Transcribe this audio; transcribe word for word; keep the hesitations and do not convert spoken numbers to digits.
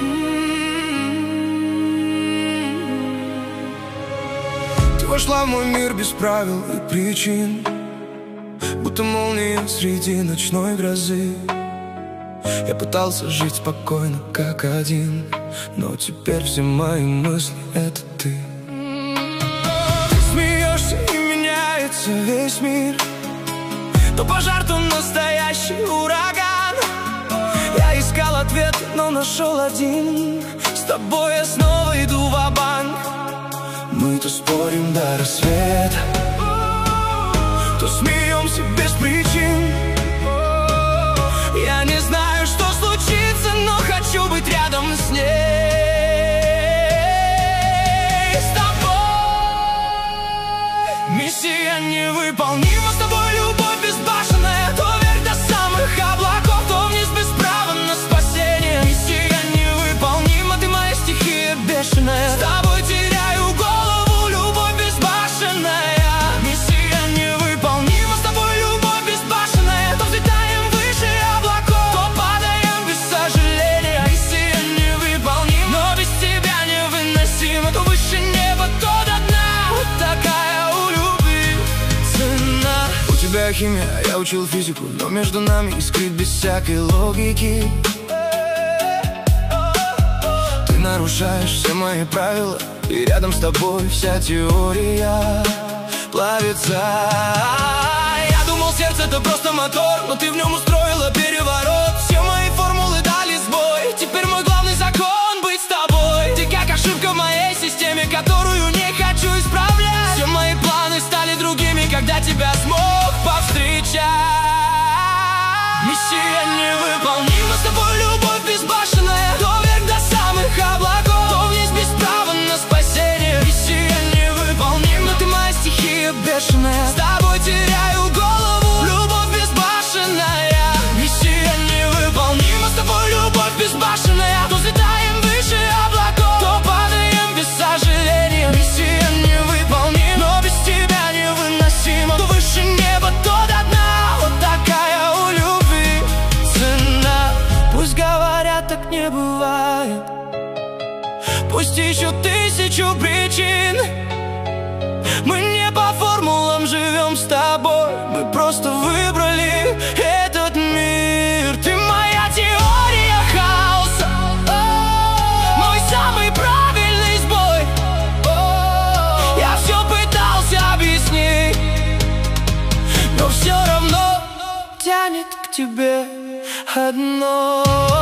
Ты вошла в мой мир без правил и причин, будто молния среди ночной грозы. Я пытался жить спокойно, как один, но теперь все мои мысли — это ты. Ты смеешься, и меняется весь мир. То пожар, то настоящий ураган. Я искал ответ, но нашел один. С тобой я снова иду ва-банк. Мы то спорим до рассвета, то смеемся без причин. Я не знаю, что случится, но хочу быть рядом с ней. С тобой миссия невыполнима. С тобой любовь безбашенная. То вверх до самых облаков, то вниз без права на спасение. Миссия невыполнима. Ты моя стихия бешеная. С тобой теряю голову, любовь безбашенная. Миссия невыполнима. С тобой любовь безбашенная. То взлетаем выше облаков, то падаем без сожаления. Миссия невыполнима, но без тебя невыносимо. То выше неба, то до дна. Вот такая у любви цена. У тебя химия, я учил физику, но между нами искрит без всякой логики. Ты нарушаешь все мои правила, и рядом с тобой вся теория плавится. Я думал, сердце — это просто мотор, но ты в нем устроила переворот. Все мои формулы дали сбой. Теперь мой главный закон — быть с тобой. Ты как ошибка в моей системе, которую не хочу исправлять. Все мои планы стали другими, когда тебя смог повстречать. Миссия невыполнима. С тобой любовь безбашенная. То вверх до самых облаков, то вниз без права на спасение. Миссия невыполнима. Ты моя стихия бешеная. С тобой теряю голову, любовь безбашенная. Миссия невыполнима. С тобой любовь безбашенная. То взлетаем выше облаков, то падаем без сожаления. Миссия невыполнима, но без тебя невыносимо. То выше неба, то до дна. Вот такая у любви цена. Пусть говорят, так не бывает. Пусть ищут тысячу причин. Мы не по формулам живем с тобой. Мы просто выбрали этот мир. Ты моя теория хаоса, мой самый правильный сбой. Я все пытался объяснить, но все равно тянет к тебе одно.